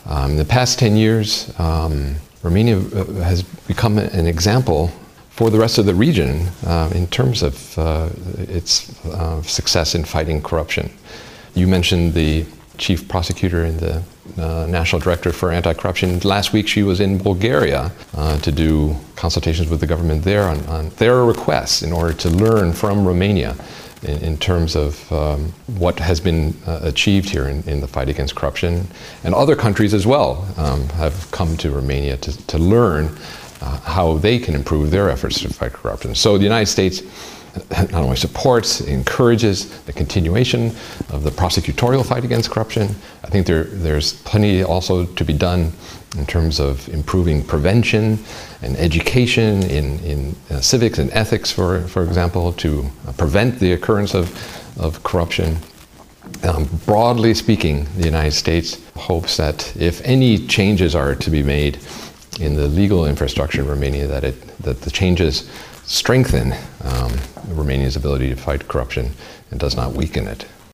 In the past 10 years, Romania has become an example for the rest of the region in terms of its success in fighting corruption. You mentioned the chief prosecutor and the national director for anti-corruption. Last week she was in Bulgaria to do consultations with the government there on their requests in order to learn from Romania in terms of what has been achieved here in the fight against corruption. And other countries as well have come to Romania to learn how they can improve their efforts to fight corruption. So the United States not only supports, encourages the continuation of the prosecutorial fight against corruption. I think there's plenty also to be done in terms of improving prevention and education in civics and ethics, for example, to prevent the occurrence of corruption. Broadly speaking, the United States hopes that if any changes are to be made in the legal infrastructure in Romania, that the changes strengthen Romania's ability to fight corruption and does not weaken it.